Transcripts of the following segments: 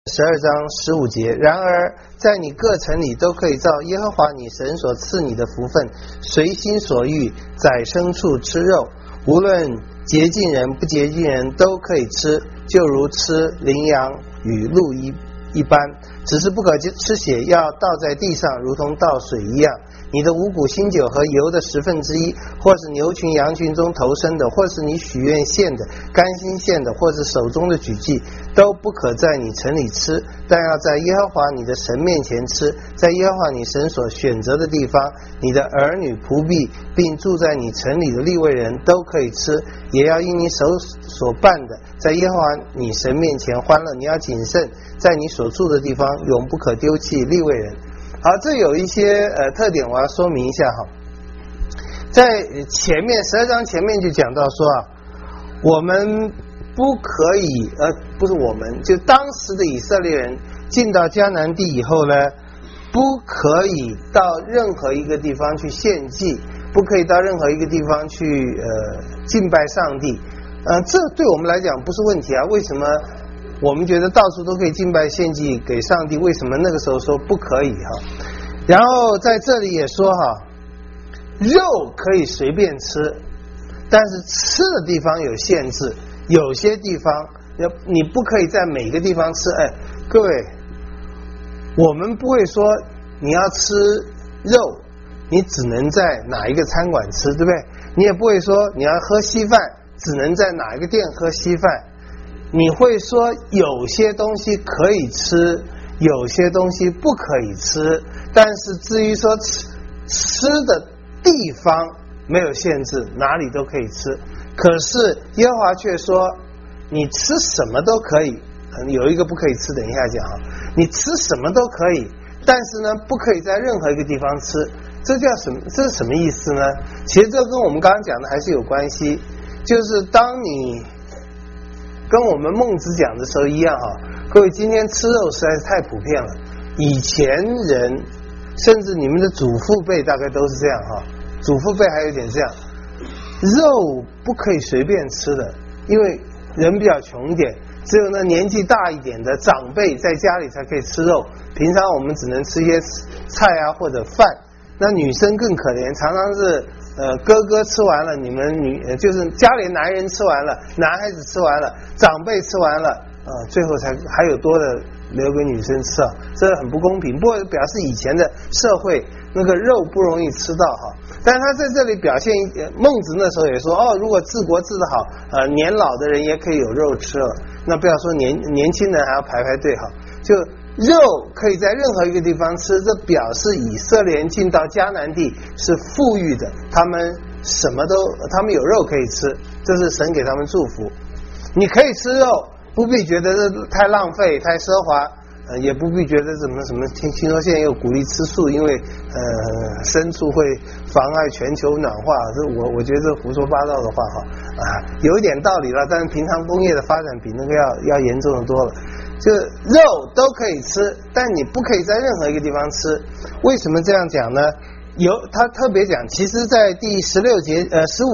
12章15节。然而在你各城里都可以照耶和华你神所赐你的福分，随心所欲宰牲畜吃肉，无论洁净人不洁净人都可以吃，就如吃羚羊与鹿一般，只是不可吃血，要倒在地上，如同倒水一样。你的五谷新酒和油的1/10，或是牛群羊群中头生的，或是你许愿献的、甘心献的，或是手中的举祭，都不可在你城里吃，但要在耶和华你的神面前吃，在耶和华你神所选择的地方。你的儿女仆婢并住在你城里的利未人都可以吃，也要因你手所办的，在耶和华你神面前欢乐。你要谨慎，在你所住的地方永不可丢弃利未人。好，这有一些特点我要说明一下哈。在前面12章前面就讲到说啊，我们不可以不是我们，就当时的以色列人进到迦南地以后呢，不可以到任何一个地方去献祭，不可以到任何一个地方去敬拜上帝。这对我们来讲不是问题啊，为什么我们觉得到处都可以敬拜献祭给上帝，为什么那个时候说不可以哈？然后在这里也说哈，肉可以随便吃，但是吃的地方有限制，有些地方你不可以在每个地方吃。各位，我们不会说你要吃肉你只能在哪一个餐馆吃，对不对？你也不会说你要喝稀饭只能在哪一个店喝稀饭。你会说有些东西可以吃，有些东西不可以吃，但是至于说吃的地方没有限制，哪里都可以吃。可是耶和华却说你吃什么都可以，有一个不可以吃，等一下讲哈。你吃什么都可以，但是呢不可以在任何一个地方吃。这叫什么？这是什么意思呢？其实这跟我们刚刚讲的还是有关系，就是当你跟我们孟子讲的时候一样哈，各位今天吃肉实在是太普遍了，以前人甚至你们的祖父辈大概都是这样哈，祖父辈还有点这样，肉不可以随便吃的，因为人比较穷一点，只有那年纪大一点的长辈在家里才可以吃肉，平常我们只能吃一些菜啊或者饭。那女生更可怜，常常是哥哥吃完了，你们就是家里男人吃完了，男孩子吃完了，长辈吃完了，最后才还有多的留给女生吃啊，这很不公平。不过表示以前的社会那个肉不容易吃到哈。但是他在这里表现，孟子那时候也说如果治国治得好，年老的人也可以有肉吃了。那不要说年轻人还要排队哈，就肉可以在任何一个地方吃，这表示以色列人进到迦南地是富裕的，他们有肉可以吃，这是神给他们祝福。你可以吃肉，不必觉得这太浪费太奢华，也不必觉得什么听说现在又鼓励吃素，因为牲畜会妨碍全球暖化，这我觉得这胡说八道的话有一点道理了，但是平常工业的发展比那个要严重的多了。就肉都可以吃，但你不可以在任何一个地方吃。为什么这样讲呢？他特别讲，其实在第16节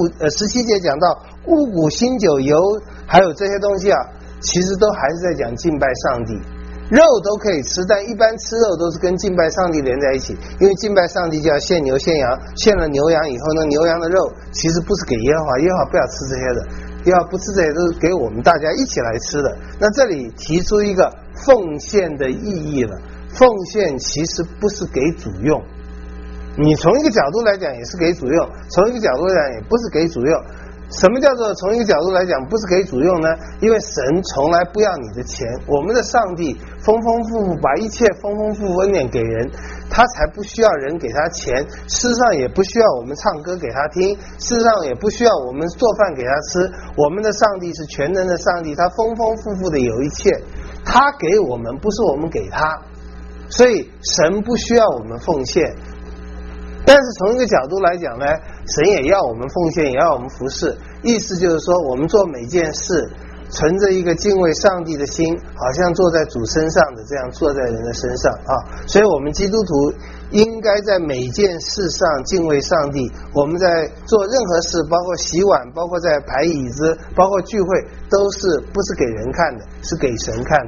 17节讲到五谷新酒油还有这些东西啊，其实都还是在讲敬拜上帝。肉都可以吃，但一般吃肉都是跟敬拜上帝连在一起，因为敬拜上帝就要献牛献羊，献了牛羊以后呢，牛羊的肉其实不是给耶和华，耶和华不要吃这些的，要不吃这些都是给我们大家一起来吃的。那这里提出一个奉献的意义了，奉献其实不是给主用，你从一个角度来讲也是给主用，从一个角度来讲也不是给主用。什么叫做从一个角度来讲不是给主用呢？因为神从来不要你的钱，我们的上帝丰丰富富把一切丰丰富富恩典给人，他才不需要人给他钱，事实上也不需要我们唱歌给他听，事实上也不需要我们做饭给他吃。我们的上帝是全能的上帝，他丰丰富富的有一切，他给我们，不是我们给他，所以神不需要我们奉献。但是从一个角度来讲呢，神也要我们奉献，也要我们服侍，意思就是说我们做每件事存着一个敬畏上帝的心，好像坐在主身上的这样坐在人的身上所以我们基督徒应该在每件事上敬畏上帝。我们在做任何事，包括洗碗，包括在排椅子，包括聚会，都是不是给人看的，是给神看的。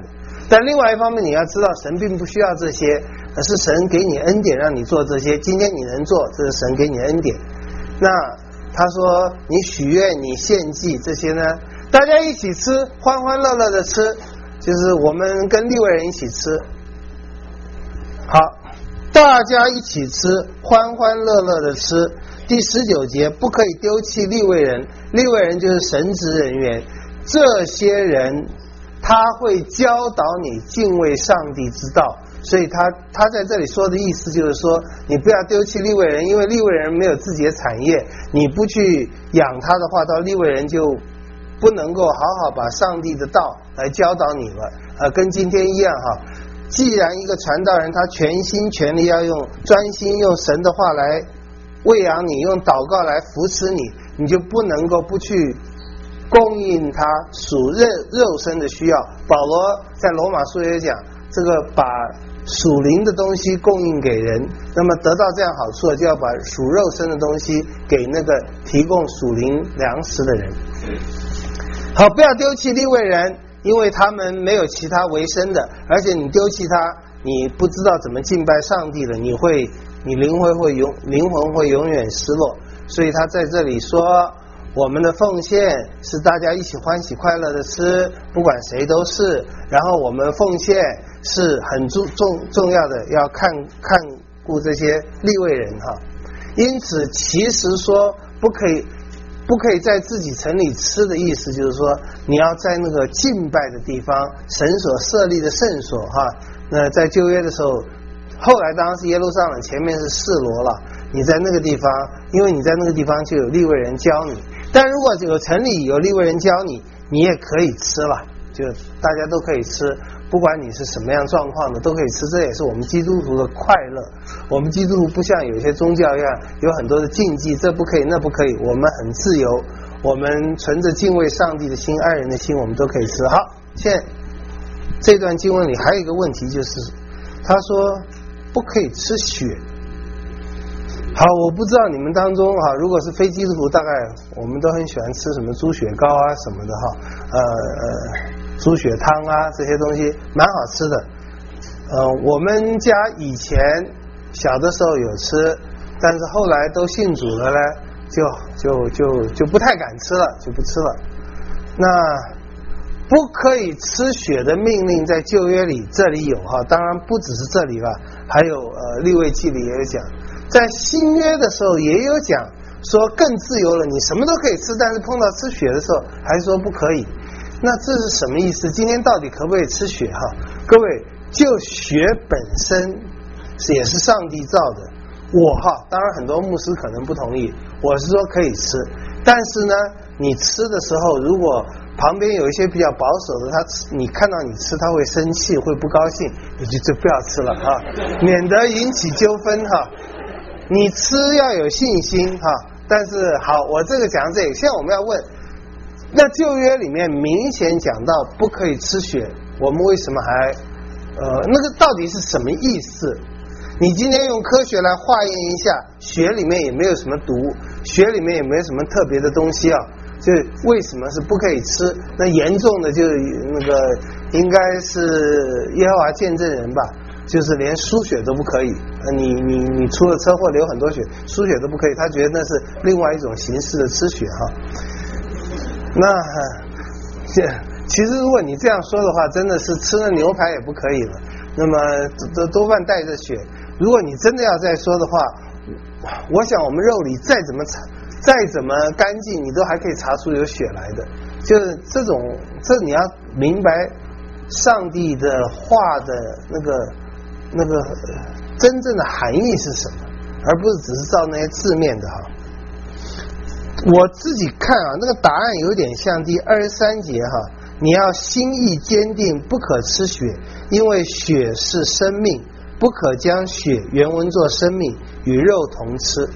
但另外一方面，你要知道神并不需要这些，而是神给你恩典让你做这些。今天你能做，这是神给你恩典。那他说你许愿、你献祭这些呢，大家一起吃，欢欢乐乐的吃，就是我们跟利未人一起吃。好，大家一起吃，欢欢乐乐的吃。第19节，不可以丢弃利未人，利未人就是神职人员，这些人他会教导你敬畏上帝之道。所以他在这里说的意思就是说，你不要丢弃利未人，因为利未人没有自己的产业，你不去养他的话，到利未人就不能够好好把上帝的道来教导你了。跟今天一样哈，既然一个传道人他全心全力要专心用神的话来喂养你，用祷告来扶持你，你就不能够不去供应他属肉身的需要。保罗在罗马书也讲，这个把属灵的东西供应给人，那么得到这样好处，就要把属肉身的东西给那个提供属灵粮食的人。好，不要丢弃利未人，因为他们没有其他为生的，而且你丢弃他，你不知道怎么敬拜上帝了，你灵魂会永远失落。所以他在这里说，我们的奉献是大家一起欢喜快乐的吃，不管谁都是。然后我们奉献是很重要的，要看顾这些利未人哈。因此，其实说不可以在自己城里吃的意思，就是说你要在那个敬拜的地方，神所设立的圣所哈。那在旧约的时候，后来当然是耶路撒冷，前面是示罗了。你在那个地方，因为你在那个地方就有利未人教你。但如果有城里有利未人教你，你也可以吃了，就大家都可以吃，不管你是什么样状况的都可以吃。这也是我们基督徒的快乐。我们基督徒不像有些宗教一样有很多的禁忌，这不可以那不可以，我们很自由，我们存着敬畏上帝的心、爱人的心，我们都可以吃。好，现在这段经文里还有一个问题，就是他说不可以吃血。好，我不知道你们当中哈，如果是非基督徒，大概我们都很喜欢吃什么猪血糕啊什么的哈，猪血汤啊这些东西蛮好吃的。我们家以前小的时候有吃，但是后来都信主了呢，就不太敢吃了，就不吃了。那不可以吃血的命令在旧约里这里有哈，当然不只是这里了，还有利未记里也有讲。在新约的时候也有讲说更自由了，你什么都可以吃，但是碰到吃血的时候还说不可以。那这是什么意思？今天到底可不可以吃血哈？各位，就血本身也是上帝造的。当然很多牧师可能不同意，我是说可以吃，但是呢，你吃的时候如果旁边有一些比较保守的，你看到你吃他会生气，会不高兴，你就不要吃了哈，免得引起纠纷哈。你吃要有信心哈，但是好，我这个讲这个，现在我们要问，那旧约里面明显讲到不可以吃血，我们为什么还那个到底是什么意思？你今天用科学来化验一下，血里面也没有什么毒，血里面也没有什么特别的东西啊，就为什么是不可以吃？那严重的就那个应该是耶和华见证人吧。就是连输血都不可以，你出了车祸流很多血，输血都不可以，他觉得那是另外一种形式的吃血哈。那其实如果你这样说的话，真的是吃了牛排也不可以了。那么多半带着血。如果你真的要再说的话，我想我们肉里再怎么干净，你都还可以查出有血来的。就是这你要明白上帝的话的那个真正的含义是什么，而不是只是照那些字面的哈。我自己看啊，那个答案有点像第23节哈，你要心意坚定，不可吃血，因为血是生命，不可将血原文作生命与肉同吃。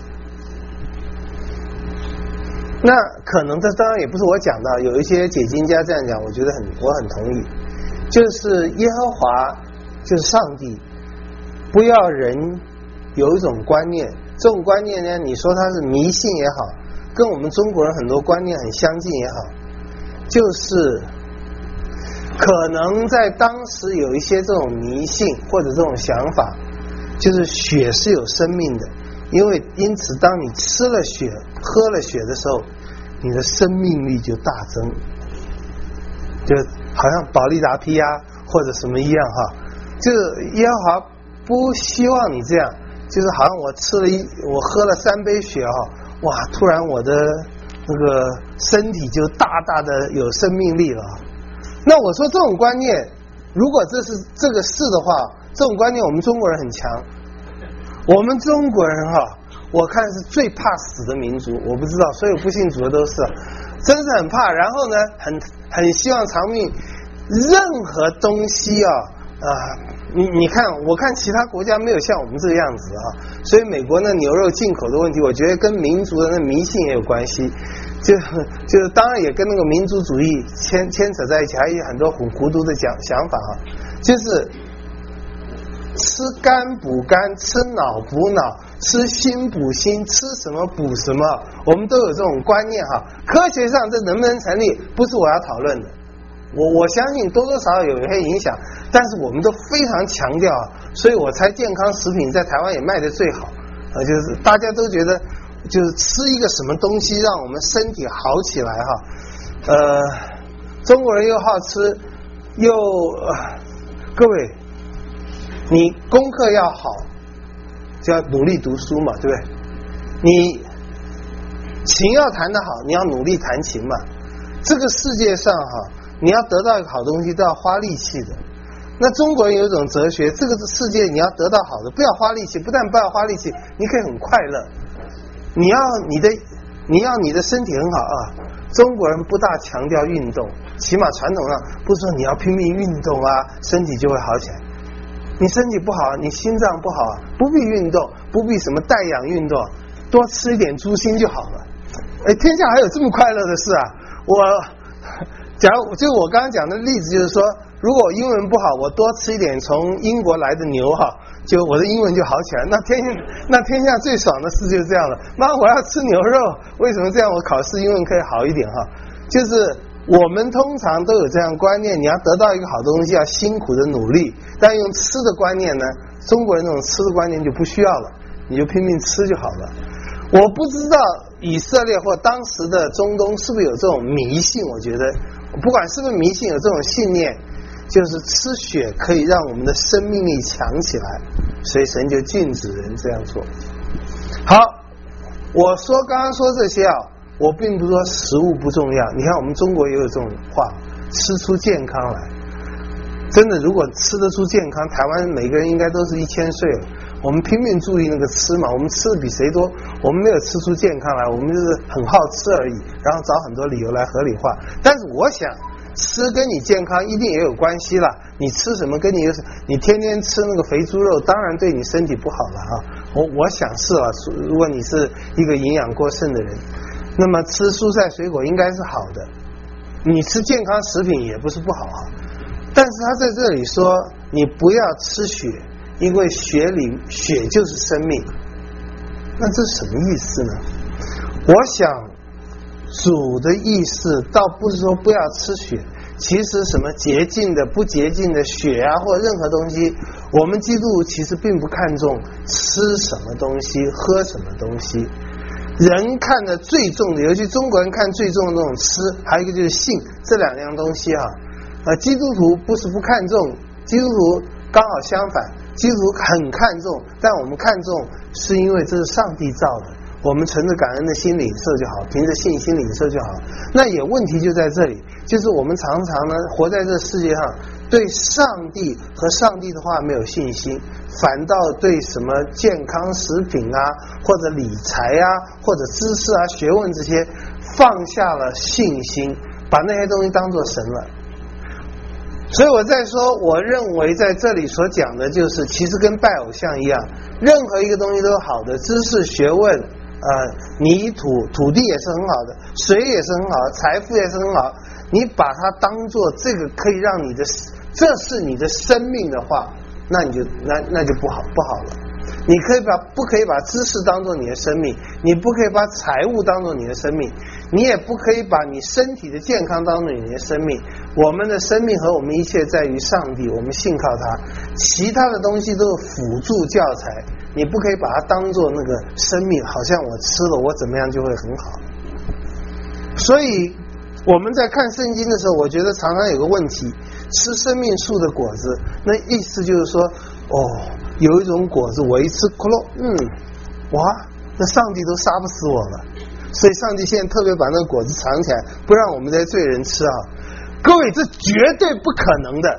那可能这当然也不是我讲的，有一些解经家这样讲，我觉得我很同意，就是耶和华就是上帝。不要人有一种观念，这种观念呢，你说它是迷信也好，跟我们中国人很多观念很相近也好，就是可能在当时有一些这种迷信或者这种想法，就是血是有生命的，因此当你吃了血喝了血的时候，你的生命力就大增，就好像保利达 P 啊或者什么一样哈，就是耶和华不希望你这样，就是好像我喝了3杯血哈，哇，突然我的那个身体就大大的有生命力了。那我说这种观念，如果这个是的话，这种观念我们中国人很强。我们中国人哈，我看是最怕死的民族，我不知道所有不信主的都是，真是很怕。然后呢，很希望长命。任何东西你看，我看其他国家没有像我们这个样子啊，所以美国那牛肉进口的问题，我觉得跟民族的那迷信也有关系，就是当然也跟那个民族主义牵扯在一起，还有很多很糊涂的想法啊，就是吃肝补肝，吃脑补脑，吃心补心，吃什么补什么，我们都有这种观念哈。科学上这能不能成立，不是我要讨论的。我相信多多少少有一些影响，但是我们都非常强调，所以我才健康食品在台湾也卖得最好，就是大家都觉得就是吃一个什么东西让我们身体好起来哈。中国人又好吃，各位，你功课要好，就要努力读书嘛，对不对？你琴要弹得好，你要努力弹琴嘛。这个世界上哈，你要得到一个好东西都要花力气的。那中国人有一种哲学，这个世界你要得到好的，不要花力气，不但不要花力气，你可以很快乐。你要你的身体很好啊。中国人不大强调运动，起码传统上不是说你要拼命运动啊，身体就会好起来。你身体不好，你心脏不好，不必运动，不必什么带氧运动，多吃一点猪心就好了。天下还有这么快乐的事啊！假如就我刚刚讲的例子，就是说，如果我英文不好，我多吃一点从英国来的牛哈，就我的英文就好起来。那天下最爽的事就是这样了。妈，我要吃牛肉，为什么这样？我考试英文可以好一点哈。就是我们通常都有这样观念，你要得到一个好东西，要辛苦的努力。但用吃的观念呢，中国人那种吃的观念就不需要了，你就拼命吃就好了。我不知道以色列或当时的中东是不是有这种迷信，我觉得不管是不是迷信，有这种信念，就是吃血可以让我们的生命力强起来，所以神就禁止人这样做。好，我刚刚说这些我并不是说食物不重要，你看我们中国也有这种话，吃出健康来。真的，如果吃得出健康，台湾每个人应该都是1000岁了。我们拼命注意那个吃嘛，我们吃的比谁多，我们没有吃出健康来，我们就是很好吃而已，然后找很多理由来合理化。但是我想，吃跟你健康一定也有关系啦。你吃什么跟你天天吃那个肥猪肉，当然对你身体不好了哈。我想是啊，如果你是一个营养过剩的人，那么吃蔬菜水果应该是好的。你吃健康食品也不是不好啊。但是他在这里说，你不要吃血，因为血就是生命。那这是什么意思呢？我想主的意思倒不是说不要吃血，其实什么洁净的不洁净的血啊，或任何东西，我们基督徒其实并不看重吃什么东西喝什么东西。人看的最重的，尤其中国人看最重的那种吃，还有一个就是性，这2样东西基督徒不是不看重，基督徒刚好相反，基督徒很看重，但我们看重是因为这是上帝造的，我们存着感恩的心领受就好，凭着信心领受就好。那也问题就在这里，就是我们常常呢活在这世界上，对上帝和上帝的话没有信心，反倒对什么健康食品啊，或者理财啊，或者知识啊、学问这些放下了信心，把那些东西当作神了。所以我在说，我认为在这里所讲的就是，其实跟拜偶像一样，任何一个东西都是好的，知识、学问、泥土、土地也是很好的，水也是很好的，财富也是很好。你把它当作这个可以让你的，这是你的生命的话，那你就那就不好了。 你不可以把知识当作你的生命，你不可以把财物当作你的生命，你也不可以把你身体的健康当作你的生命。我们的生命和我们一切在于上帝，我们信靠他，其他的东西都是辅助教材，你不可以把它当作那个生命，好像我吃了我怎么样就会很好。所以我们在看圣经的时候，我觉得常常有个问题，吃生命树的果子，那意思就是说，有一种果子我一吃咕噜，哇，那上帝都杀不死我了，所以上帝现在特别把那个果子藏起来，不让我们这些罪人吃啊。各位，这绝对不可能的。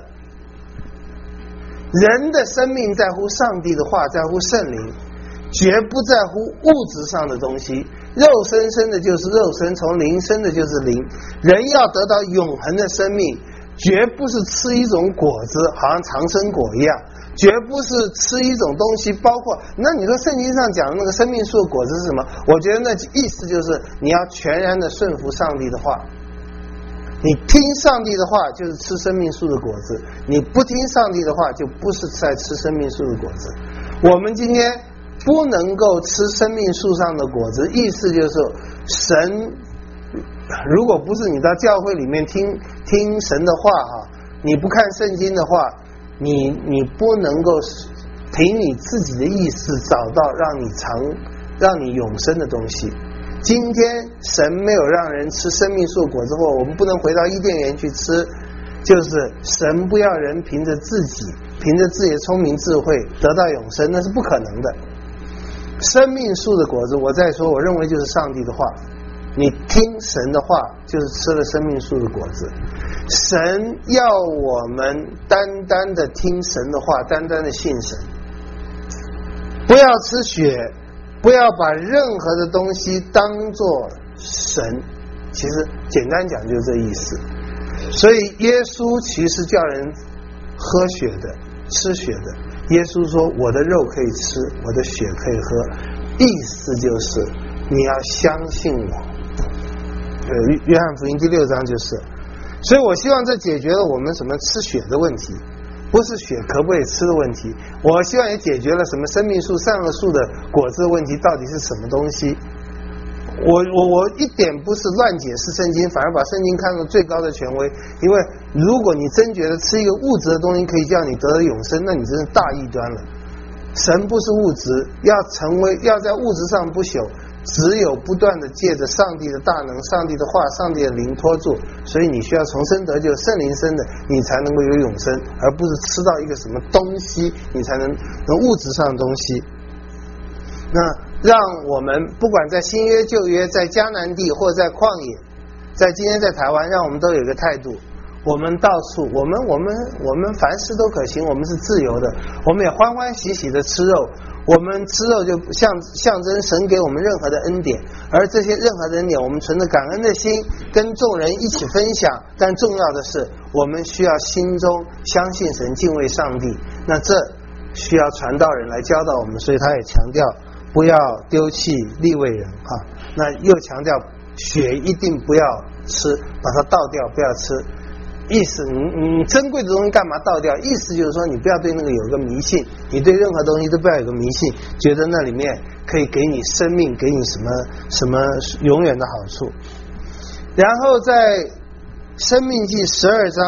人的生命在乎上帝的话，在乎圣灵，绝不在乎物质上的东西。肉身生的就是肉身，从灵生的就是灵。人要得到永恒的生命，绝不是吃一种果子，好像长生果一样，绝不是吃一种东西，包括那你说圣经上讲的那个生命树的果子是什么？我觉得那意思就是你要全然的顺服上帝的话，你听上帝的话就是吃生命树的果子，你不听上帝的话就不是在吃生命树的果子。我们今天不能够吃生命树上的果子，意思就是神如果不是你到教会里面听神的话你不看圣经的话，你不能够凭你自己的意思找到让你永生的东西。今天神没有让人吃生命树果子后，我们不能回到伊甸园去吃，就是神不要人凭着自己的聪明智慧得到永生，那是不可能的。生命树的果子，我再说，我认为就是上帝的话，你听神的话就是吃了生命树的果子。神要我们单单的听神的话，单单的信神，不要吃血，不要把任何的东西当作神，其实简单讲就是这意思。所以耶稣其实叫人喝血的，吃血的。耶稣说我的肉可以吃，我的血可以喝，意思就是你要相信我。约翰福音第6章就是。所以我希望这解决了我们什么吃血的问题，不是血可不可以吃的问题，我希望也解决了什么生命树上了树的果子的问题到底是什么东西。我一点不是乱解释圣经，反而把圣经看作最高的权威。因为如果你真觉得吃一个物质的东西可以叫你得到永生，那你真是大异端了。神不是物质，要在物质上不朽，只有不断的借着上帝的大能、上帝的话、上帝的灵托住。所以你需要重生得救，圣灵生的，你才能够有永生，而不是吃到一个什么东西你才能物质上的东西。那让我们不管在新约旧约，在迦南地或在旷野，在今天在台湾，让我们都有一个态度，我们到处我们凡事都可行，我们是自由的，我们也欢欢喜喜的吃肉，我们吃肉就象征神给我们任何的恩典，而这些任何的恩典我们存着感恩的心跟众人一起分享。但重要的是我们需要心中相信神，敬畏上帝，那这需要传道人来教导我们。所以他也强调不要丢弃利未人那又强调血一定不要吃，把它倒掉，不要吃。意思你珍贵的东西干嘛倒掉？意思就是说你不要对那个有个迷信，你对任何东西都不要有个迷信，觉得那里面可以给你生命，给你什么永远的好处。然后在申命记12章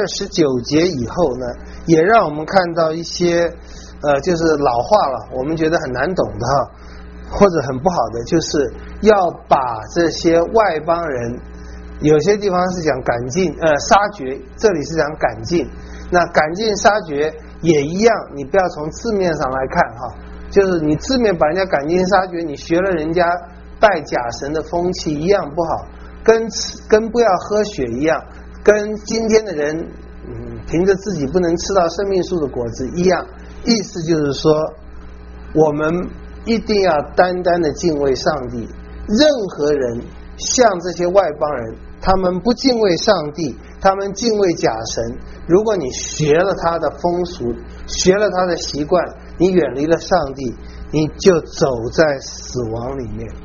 29节以后呢，也让我们看到一些就是老话了，我们觉得很难懂的或者很不好的，就是要把这些外邦人，有些地方是讲赶尽杀绝，这里是讲赶尽。那赶尽杀绝也一样，你不要从字面上来看就是你字面把人家赶尽杀绝，你学了人家拜假神的风气一样不好，跟不要喝血一样，跟今天的人凭着自己不能吃到生命树的果子一样。意思就是说我们一定要单单的敬畏上帝。任何人像这些外邦人，他们不敬畏上帝，他们敬畏假神，如果你学了他的风俗，学了他的习惯，你远离了上帝，你就走在死亡里面。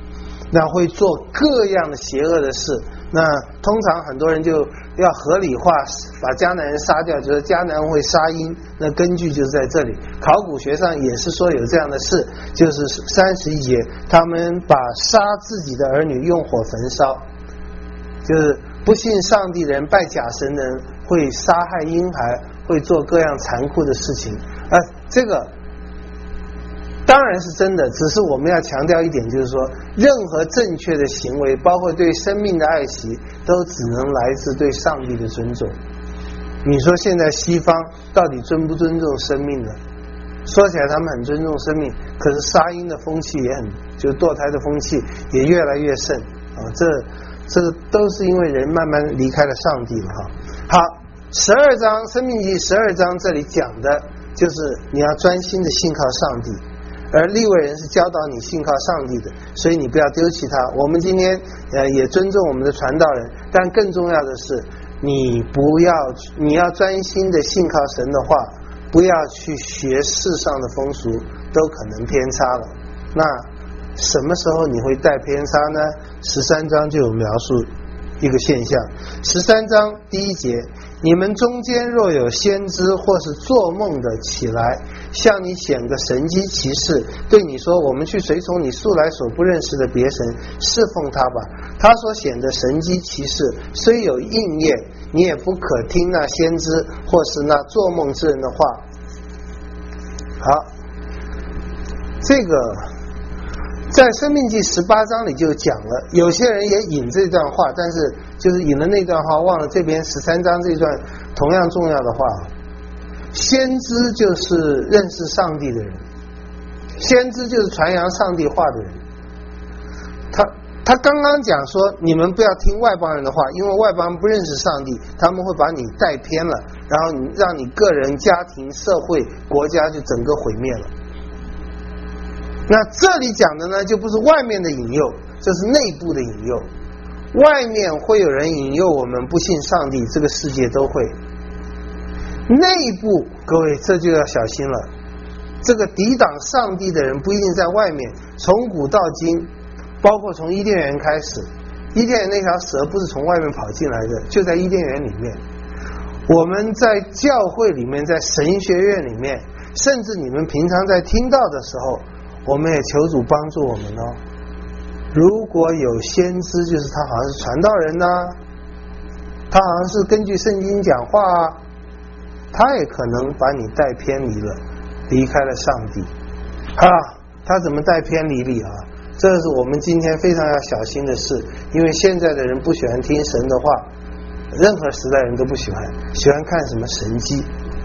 那会做各样的邪恶的事。那通常很多人就要合理化把迦南人杀掉，就是迦南人会杀鹰，那根据就是在这里。考古学上也是说有这样的事，就是31节，他们把杀自己的儿女用火焚烧，就是不信上帝的人，拜假神的人会杀害婴孩，会做各样残酷的事情。这个当然是真的，只是我们要强调一点，就是说任何正确的行为，包括对生命的爱惜，都只能来自对上帝的尊重。你说现在西方到底尊不尊重生命呢？说起来他们很尊重生命，可是杀婴的风气也很，就是堕胎的风气也越来越盛啊！这个都是因为人慢慢离开了上帝了哈。好，12章《申命记》12章这里讲的就是你要专心的信靠上帝。而利未人是教导你信靠上帝的，所以你不要丢弃他。我们今天也尊重我们的传道人，但更重要的是你要专心的信靠神的话，不要去学世上的风俗，都可能偏差了。那什么时候你会带偏差呢？13章就有描述一个现象。13章第1节，你们中间若有先知或是做梦的起来，向你显个神机奇事，对你说，我们去随从你素来所不认识的别神，侍奉他吧。他所显的神机奇事虽有应验，你也不可听那先知或是那做梦之人的话。好，这个在申命记18章里就讲了，有些人也引这段话，但是就是引了那段话，忘了这边13章这段同样重要的话。先知就是认识上帝的人，先知就是传扬上帝话的人。他刚刚讲说，你们不要听外邦人的话，因为外邦人不认识上帝，他们会把你带偏了，然后让你个人、家庭、社会、国家就整个毁灭了。那这里讲的呢，就不是外面的引诱，这是内部的引诱。外面会有人引诱我们不信上帝，这个世界都会。内部各位这就要小心了，这个抵挡上帝的人不一定在外面，从古到今，包括从伊甸园开始，伊甸园那条蛇不是从外面跑进来的，就在伊甸园里面。我们在教会里面，在神学院里面，甚至你们平常在听到的时候，我们也求主帮助我们哦。如果有先知，就是他好像是传道人啊，他好像是根据圣经讲话啊，他也可能把你带偏离了，离开了上帝啊。他怎么带偏离你啊？这是我们今天非常要小心的事，因为现在的人不喜欢听神的话，任何时代人都不喜欢，喜欢看什么神迹。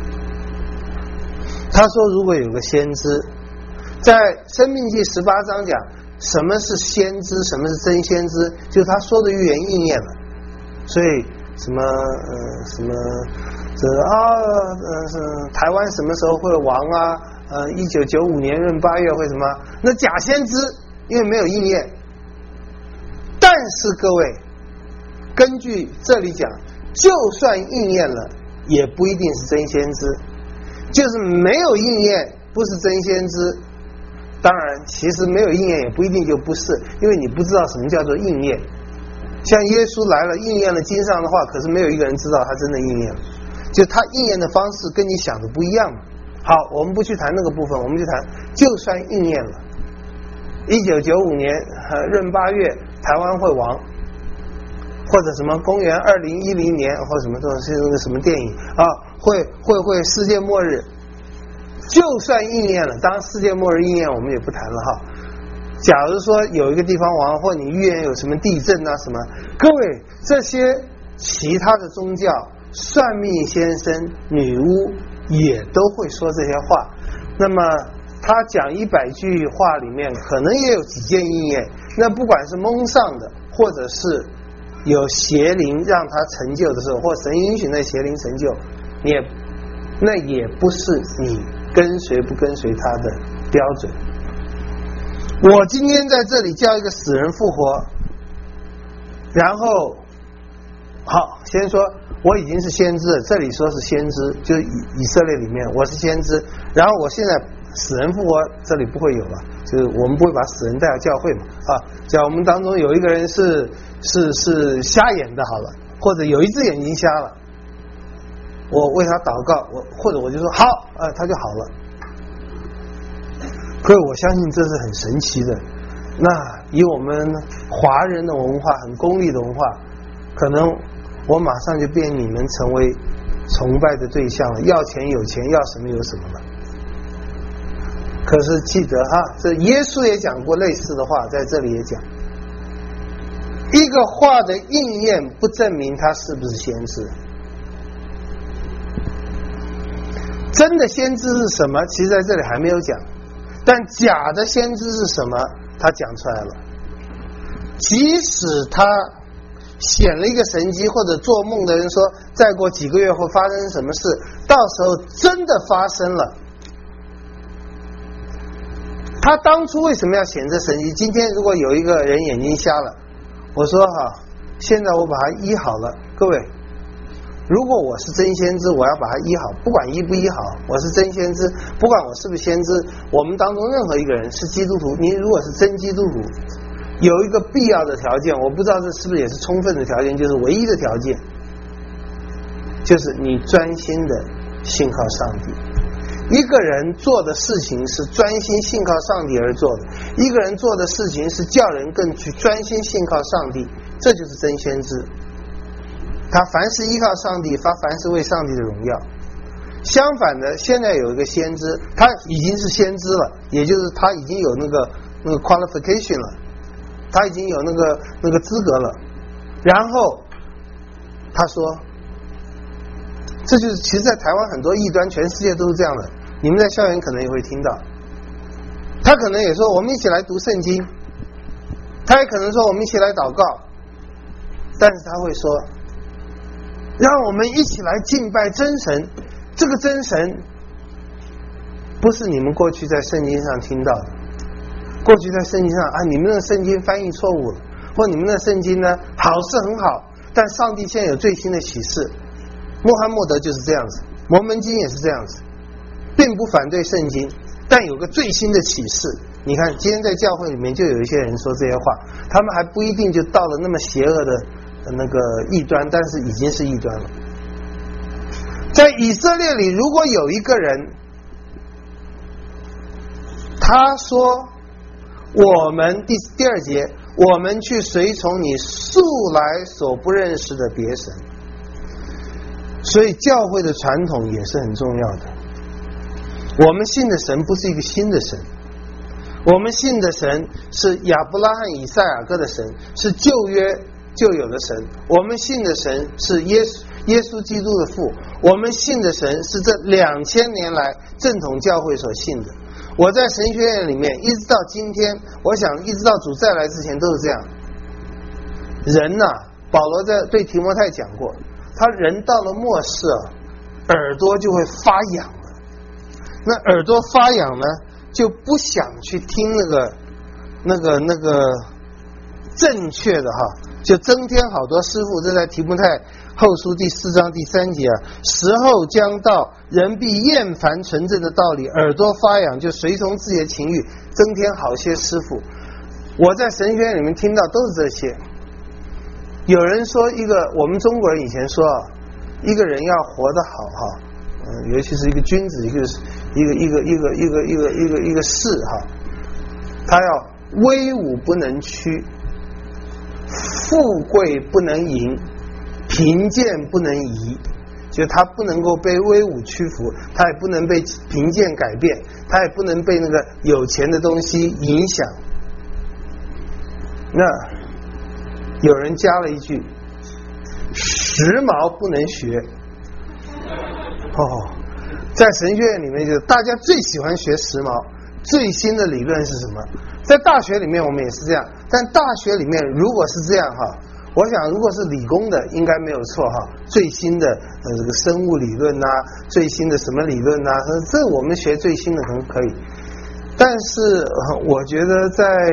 他说如果有个先知，在申命记18章讲什么是先知，什么是真先知，就是他说的预言应验了。所以什么台湾什么时候会亡啊？1995年闰8月会什么？那假先知，因为没有应验。但是各位，根据这里讲，就算应验了，也不一定是真先知，就是没有应验，不是真先知。当然，其实没有应验也不一定就不是，因为你不知道什么叫做应验。像耶稣来了，应验了经上的话，可是没有一个人知道他真的应验了，就他应验的方式跟你想的不一样嘛。好，我们不去谈那个部分，我们就谈就算应验了，1995年闰8月台湾会亡，或者什么公元2010年或什么东西，那个什么电影啊，会世界末日，就算应验了，当然世界末日应验我们也不谈了哈。假如说有一个地方亡，或你预言有什么地震啊什么，各位这些其他的宗教，算命先生、女巫也都会说这些话。那么他讲100句话里面，可能也有几件应验。那不管是蒙上的，或者是有邪灵让他成就的时候，或神允许那邪灵成就，那也不是你跟随不跟随他的标准。我今天在这里叫一个死人复活，然后好，先说我已经是先知了，这里说是先知，就是以色列里面我是先知，然后我现在死人复活这里不会有了，就是我们不会把死人带到教会嘛假如我们当中有一个人是瞎眼的好了，或者有一只眼睛瞎了，我为他祷告，或者我就说好他就好了。可是我相信这是很神奇的。那以我们华人的文化，很功利的文化，可能我马上就变你们成为崇拜的对象了，要钱有钱，要什么有什么了。可是记得这耶稣也讲过类似的话，在这里也讲，一个话的应验不证明他是不是先知。真的先知是什么？其实在这里还没有讲，但假的先知是什么？他讲出来了。即使他显了一个神迹，或者做梦的人说再过几个月会发生什么事，到时候真的发生了，他当初为什么要显这神迹？今天如果有一个人眼睛瞎了，我说现在我把他医好了，各位，如果我是真先知，我要把他医好，不管医不医好，我是真先知，不管我是不是先知，我们当中任何一个人是基督徒，你如果是真基督徒，有一个必要的条件，我不知道这是不是也是充分的条件，就是唯一的条件，就是你专心的信靠上帝。一个人做的事情是专心信靠上帝而做的，一个人做的事情是叫人更去专心信靠上帝，这就是真先知。他凡是依靠上帝，他凡是为上帝的荣耀。相反的，现在有一个先知，他已经是先知了，也就是他已经有那个 qualification 了，他已经有那个资格了。然后他说，这就是其实在台湾很多异端，全世界都是这样的，你们在校园可能也会听到。他可能也说我们一起来读圣经，他也可能说我们一起来祷告，但是他会说让我们一起来敬拜真神。这个真神不是你们过去在圣经上听到的，过去在圣经上你们的圣经翻译错误了，或你们的圣经呢好是很好，但上帝现在有最新的启示。穆罕默德就是这样子，摩门经也是这样子，并不反对圣经，但有个最新的启示。你看今天在教会里面就有一些人说这些话，他们还不一定就到了那么邪恶的那个异端，但是已经是异端了。在以色列里，如果有一个人他说我们第二节，我们去随从你素来所不认识的别神，所以教会的传统也是很重要的。我们信的神不是一个新的神，我们信的神是亚伯拉罕以撒雅各的神，是旧约就有的神。我们信的神是耶稣基督的父，我们信的神是这2000年来正统教会所信的。我在神学院里面一直到今天，我想一直到主再来之前都是这样。人保罗在对提摩太讲过，他人到了末世耳朵就会发痒了。那耳朵发痒呢，就不想去听那个正确的就增添好多师傅。这在提摩太后书第4章第3节时候将到，人必厌烦纯正的道理，耳朵发痒，就随从自己的情欲，增添好些师傅。我在神学院里面听到都是这些。有人说我们中国人以前说一个人要活得好尤其是一个君子，一个士他要威武不能屈，富贵不能淫，贫贱不能移，就他不能够被威武屈服，他也不能被贫贱改变，他也不能被那个有钱的东西影响。那有人加了一句，时髦不能学。在神学院里面，就是大家最喜欢学时髦，最新的理论是什么？在大学里面我们也是这样，但大学里面如果是这样我想如果是理工的应该没有错最新的这个生物理论最新的什么理论这我们学最新的可能可以。但是我觉得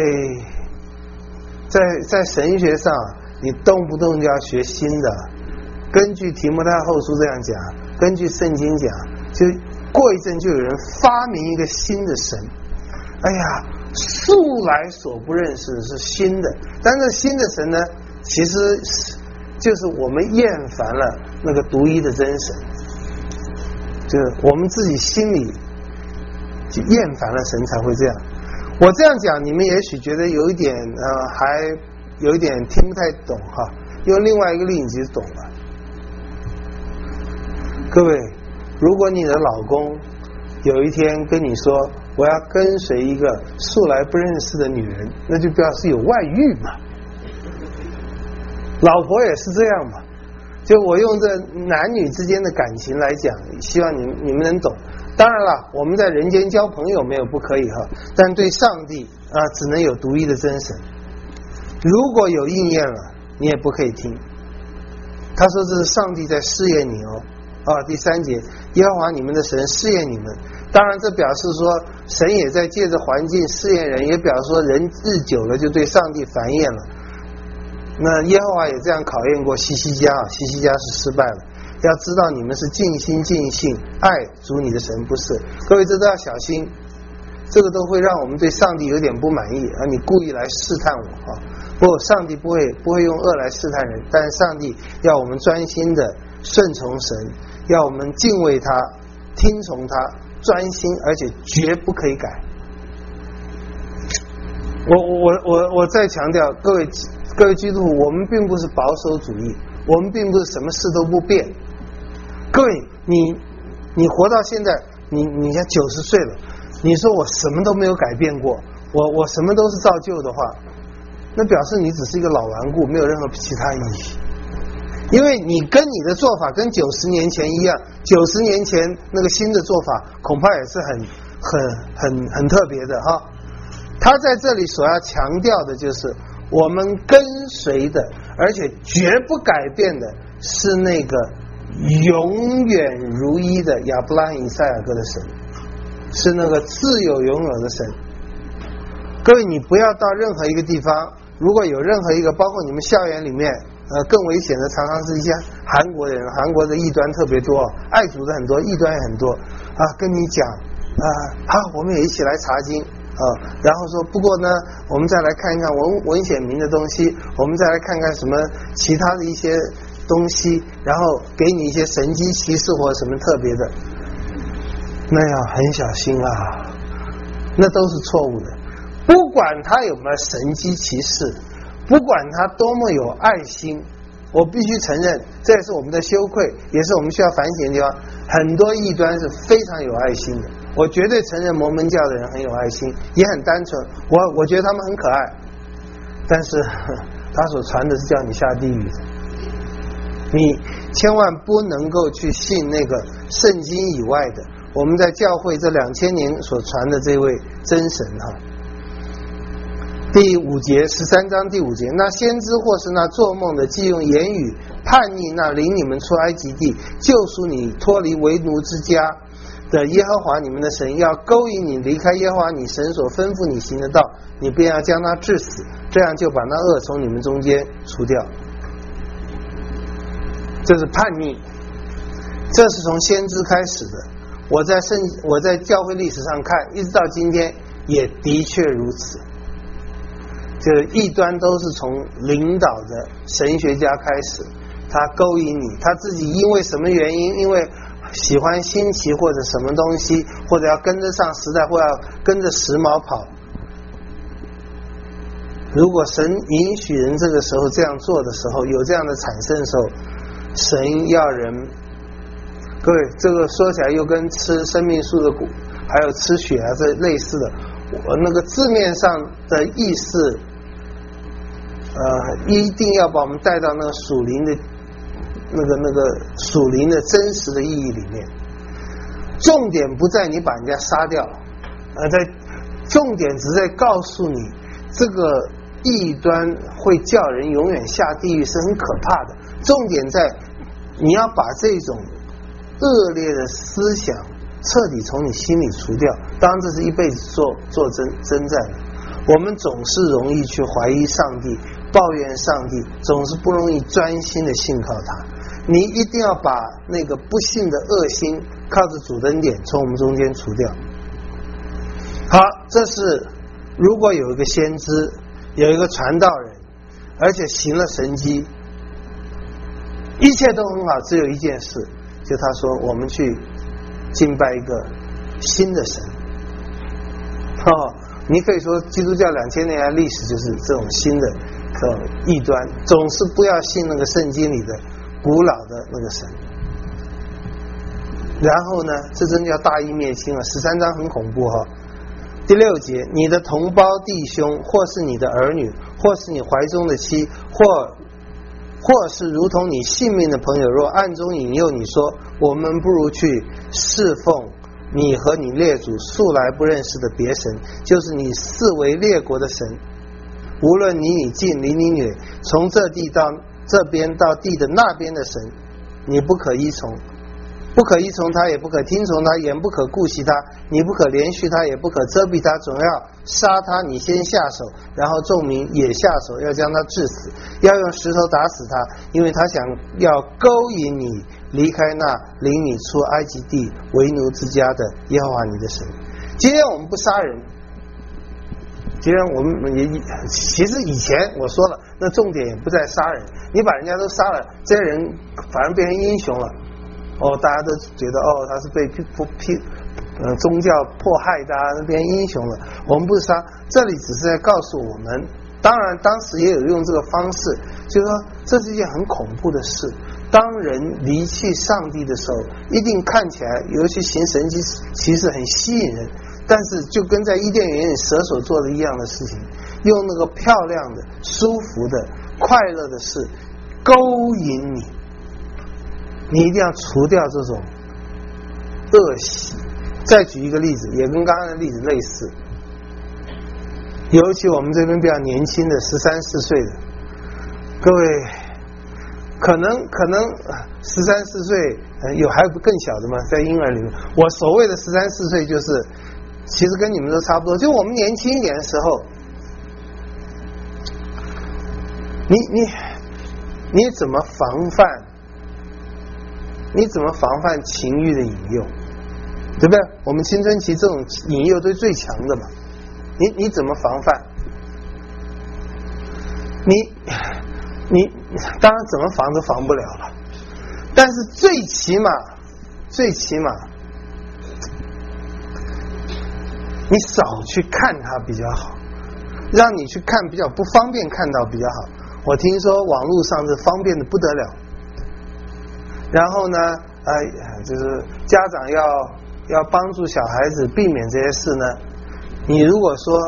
在神学上，你动不动就要学新的。根据提摩太后书这样讲，根据圣经讲，就过一阵就有人发明一个新的神，哎呀，素来所不认识的是新的，但是新的神呢，其实就是我们厌烦了那个独一的真神，就是我们自己心里就厌烦了神才会这样。我这样讲，你们也许觉得有一点还有一点听不太懂哈。用另外一个例子就懂了。各位，如果你的老公有一天跟你说我要跟随一个素来不认识的女人，那就表示有外遇嘛。老婆也是这样嘛。就我用这男女之间的感情来讲，希望你们能懂。当然了，我们在人间交朋友没有不可以哈，但对上帝只能有独一的真神。如果有应验了，你也不可以听。他说这是上帝在试验你哦。第3节，耶和华你们的神试验你们。当然这表示说神也在借着环境试验人，也表示说人日久了就对上帝烦厌了。那耶和华也这样考验过西西家，西西家是失败了。要知道你们是尽心尽性爱主你的神，不是？各位这都要小心，这个都会让我们对上帝有点不满意你故意来试探我不，上帝不会用恶来试探人，但是上帝要我们专心的顺从神，要我们敬畏他，听从他，专心，而且绝不可以改。我再强调，各位基督徒，我们并不是保守主义，我们并不是什么事都不变。各位，你活到现在，你像90岁了，你说我什么都没有改变过，我什么都是照旧的话，那表示你只是一个老顽固，没有任何其他意义。因为你跟你的做法跟90年前一样，90年前那个新的做法恐怕也是很特别的哈。他在这里所要强调的就是我们跟随的，而且绝不改变的是那个永远如一的亚伯拉罕、以撒、雅各的神，是那个自有永有的神。各位，你不要到任何一个地方，如果有任何一个，包括你们校园里面更危险的常常是一些韩国人，韩国的异端特别多，爱主的很多，异端也很多跟你讲好，我们也一起来查经然后说不过呢，我们再来看一看文显明的东西，我们再来看看什么其他的一些东西，然后给你一些神机骑士或什么特别的，那要很小心那都是错误的。不管他有没有神机骑士，不管他多么有爱心，我必须承认，这也是我们的羞愧，也是我们需要反省的地方。很多异端是非常有爱心的，我绝对承认摩门教的人很有爱心，也很单纯，我觉得他们很可爱，但是他所传的是叫你下地狱的。你千万不能够去信那个圣经以外的，我们在教会这2000年所传的这位真神第5节13章第5节，那先知或是那做梦的，既用言语叛逆那领你们出埃及地，救赎你脱离为奴之家的耶和华你们的神，要勾引你离开耶和华你神所吩咐你行的道，你便要将他治死，这样就把那恶从你们中间除掉。这是叛逆，这是从先知开始的。我在教会历史上看，一直到今天也的确如此。这异端都是从领导的神学家开始，他勾引你，他自己因为什么原因，因为喜欢新奇或者什么东西，或者要跟得上时代，或者要跟着时髦跑。如果神允许人这个时候这样做的时候，有这样的产生的时候，神要人，各位，这个说起来又跟吃生命树的骨还有吃血这类似的，那个字面上的意思一定要把我们带到那个属灵的那个属灵的真实的意义里面。重点不在你把人家杀掉，重点只在告诉你，这个异端会叫人永远下地狱，是很可怕的。重点在你要把这种恶劣的思想彻底从你心里除掉。当然这是一辈子做征战的。我们总是容易去怀疑上帝，抱怨上帝，总是不容易专心的信靠他。 你一定要把那个不幸的恶心靠着主的恩典从我们中间除掉。好，这是如果有一个先知，有一个传道人，而且行了神迹，一切都很好，只有一件事，就他说我们去敬拜一个新的神。你可以说基督教2000年来历史就是这种新的异端，总是不要信那个圣经里的古老的那个神。然后呢，这真叫大义灭亲了。13章很恐怖第6节，你的同胞弟兄，或是你的儿女，或是你怀中的妻，或是如同你性命的朋友，若暗中引诱你说，我们不如去侍奉你和你列祖素来不认识的别神，就是你视为列国的神，无论你以近离你远，从这地到这边到地的那边的神，你不可依从，不可依从他，也不可听从他，眼不可顾惜他，你不可连续他，也不可遮蔽他，总要杀他，你先下手，然后众民也下手，要将他治死，要用石头打死他，因为他想要勾引你离开那领你出埃及地为奴之家的耶和华你的神。今天我们不杀人，今天我们也其实以前我说了，那重点也不在杀人，你把人家都杀了，这些人反而变成英雄了。大家都觉得他是被宗教迫害的，变成英雄了。我们不是杀，这里只是在告诉我们，当然当时也有用这个方式，就是说这是一件很恐怖的事。当人离弃上帝的时候，一定看起来，尤其行神迹，其实很吸引人，但是就跟在伊甸园里蛇所做的一样的事情，用那个漂亮的、舒服的、快乐的事勾引你。你一定要除掉这种恶习。再举一个例子，也跟刚刚的例子类似，尤其我们这边比较年轻的13、14岁的各位，可能13、14岁还有更小的嘛，在婴儿里面。我所谓的13、14岁，就是其实跟你们都差不多，就我们年轻一点的时候，你怎么防范？你怎么防范情欲的引诱？对不对？我们青春期这种引诱都是最强的嘛。你怎么防范？你当然怎么防都防不了了，但是最起码你少去看它比较好，让你去看比较不方便看到比较好。我听说网络上是方便的不得了，然后呢就是家长要帮助小孩子避免这些事呢，你如果说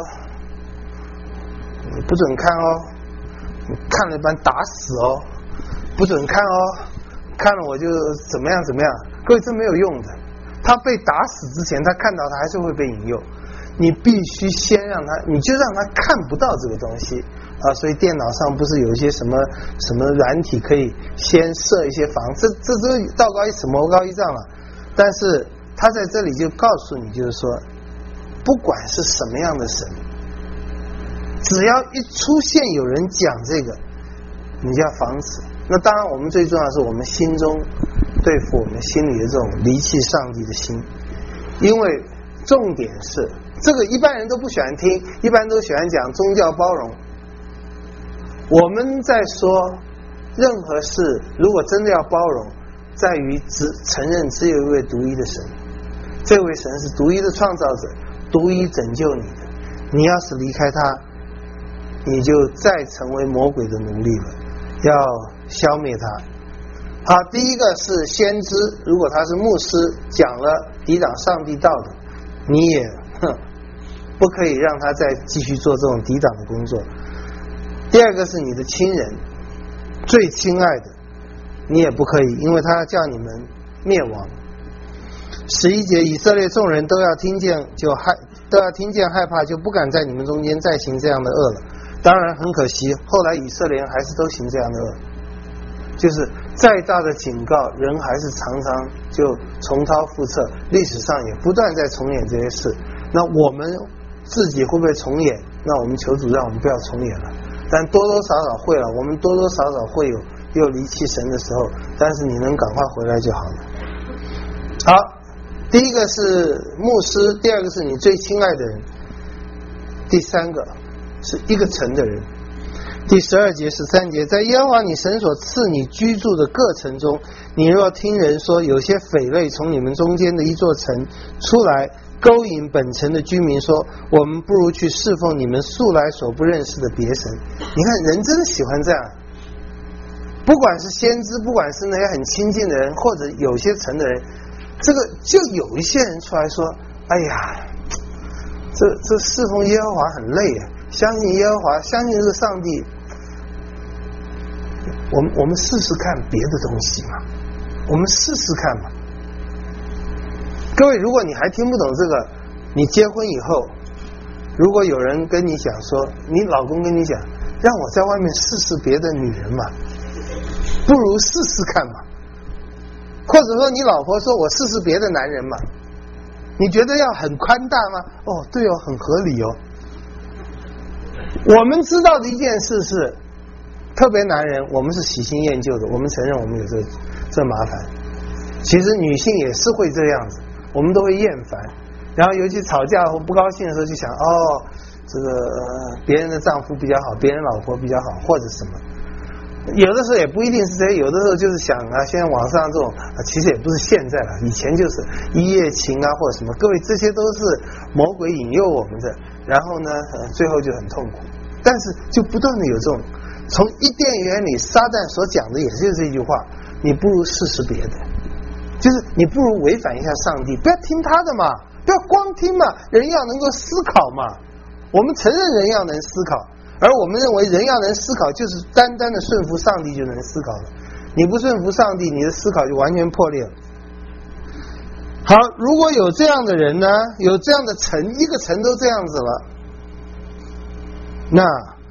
你不准看你看了一般打死不准看看了我就怎么样，各位这没有用的。他被打死之前，他看到他还是会被引诱，你必须先让他，你就让他看不到这个东西所以电脑上不是有一些什么软体可以先设一些防，这道高一尺魔高一丈了。但是他在这里就告诉你，就是说不管是什么样的神，只要一出现有人讲这个，你就要防止。那当然我们最重要的是我们心中对付我们心里的这种离弃上帝的心，因为重点是这个一般人都不喜欢听，一般都喜欢讲宗教包容。我们在说任何事如果真的要包容，在于承认只有一位独一的神，这位神是独一的创造者，独一拯救你的，你要是离开他，你就再成为魔鬼的奴隶了，要消灭他。好，第一个是先知，如果他是牧师讲了抵挡上帝道的，你也不可以让他再继续做这种抵挡的工作。第二个是你的亲人，最亲爱的你也不可以，因为他要叫你们灭亡。11节，以色列众人都要听见害怕，就不敢在你们中间再行这样的恶了。当然很可惜，后来以色列人还是都行这样的恶，就是再大的警告，人还是常常就重蹈覆辙，历史上也不断在重演这些事。那我们自己会不会重演？那我们求主让我们不要重演了，但多多少少会了，我们多多少少会有又离弃神的时候，但是你能赶快回来就好了。好，第一个是牧师，第二个是你最亲爱的人，第三个是一个城的人。第12节13节，在耶和华你神所赐你居住的各城中，你若听人说有些匪类从你们中间的一座城出来勾引本城的居民，说我们不如去侍奉你们素来所不认识的别神。你看人真的喜欢这样，不管是先知，不管是那些很亲近的人，或者有些城的人，这个就有一些人出来说，哎呀，这侍奉耶和华很累啊，相信耶和华，相信这个上帝，我们试试看别的东西嘛，我们试试看嘛。各位，如果你还听不懂这个，你结婚以后，如果有人跟你讲说，你老公跟你讲，让我在外面试试别的女人嘛，不如试试看嘛。或者说你老婆说我试试别的男人嘛，你觉得要很宽大吗？哦，对哦，很合理哦。我们知道的一件事是，特别男人，我们是喜新厌旧的，我们承认我们有这麻烦。其实女性也是会这样子，我们都会厌烦，然后尤其吵架或不高兴的时候，就想哦，这个别人的丈夫比较好，别人老婆比较好，或者什么。有的时候也不一定是这些，有的时候就是想啊，现在网上这种其实也不是现在了，以前就是一夜情啊或者什么，各位这些都是魔鬼引诱我们的，然后呢最后就很痛苦。但是就不断的有这种，从伊甸园里撒旦所讲的也是这句话，你不如试试别的，就是你不如违反一下上帝，不要听他的嘛，不要光听嘛，人要能够思考嘛。我们承认人要能思考，而我们认为人要能思考就是单单的顺服上帝就能思考了，你不顺服上帝，你的思考就完全破裂了。好，如果有这样的人呢，有这样的城，一个城都这样子了，那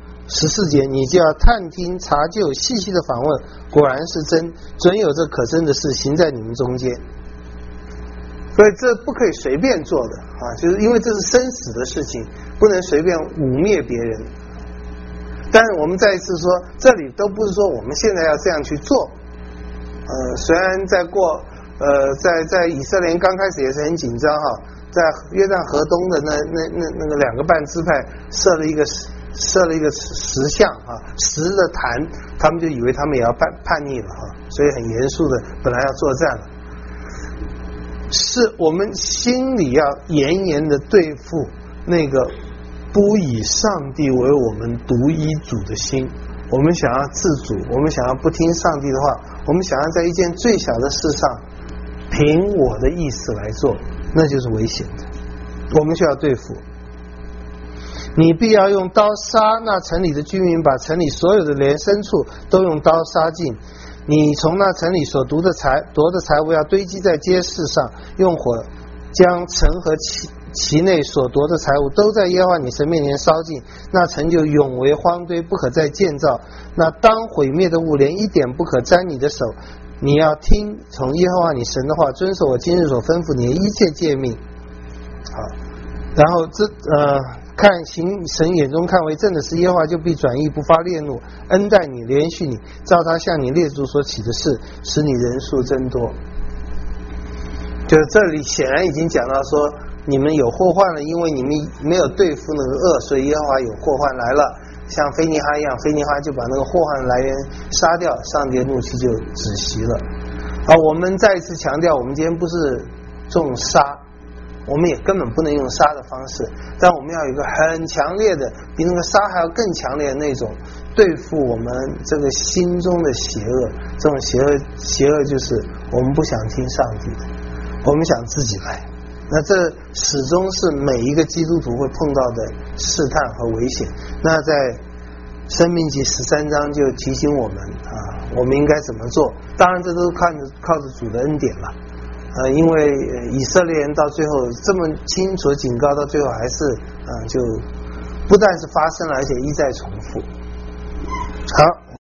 14节你就要探听查究，细细的访问，果然是真，准有这可憎的事行在你们中间。所以这不可以随便做的啊，就是因为这是生死的事情，不能随便污蔑别人。但是我们再一次说，这里都不是说我们现在要这样去做。虽然在以色列刚开始也是很紧张哈，在约旦河东的那个2个半支派设了一个石像啊，石的坛，他们就以为他们也要叛逆了哈，所以很严肃的本来要作战了。是我们心里要严严的对付那个不以上帝为我们独一主的心。我们想要自主，我们想要不听上帝的话，我们想要在一件最小的事上凭我的意思来做，那就是危险的，我们需要对付。你必要用刀杀那城里的居民，把城里所有的连牲畜都用刀杀尽。你从那城里所夺的财物要堆积在街市上，用火将城和其内所夺的财物都在耶和华你神面前烧尽，那城就永为荒堆，不可再建造。那当毁灭的物连一点不可沾你的手。你要听从耶和华你神的话，遵守我今日所吩咐你的一切诫命。好，然后看行神眼中看为正的事，耶和华就必转意，不发烈怒，恩待你，连续你，照他向你列祖所起的事，使你人数增多。就是这里显然已经讲到说，你们有祸患了，因为你们没有对付那个恶，所以耶和华有祸患来了，像非尼哈一样，非尼哈就把那个祸患来源杀掉，上帝的怒气就止息了。我们再一次强调，我们今天不是重杀，我们也根本不能用杀的方式，但我们要有一个很强烈的，比那个杀还要更强烈的那种对付我们这个心中的邪恶。这种邪恶就是我们不想听上帝的，我们想自己来。那这始终是每一个基督徒会碰到的试探和危险。那在申命记13章就提醒我们我们应该怎么做。当然这都是靠着主的恩典了。因为以色列人到最后这么清楚警告，到最后还是就不但是发生了，而且一再重复。好。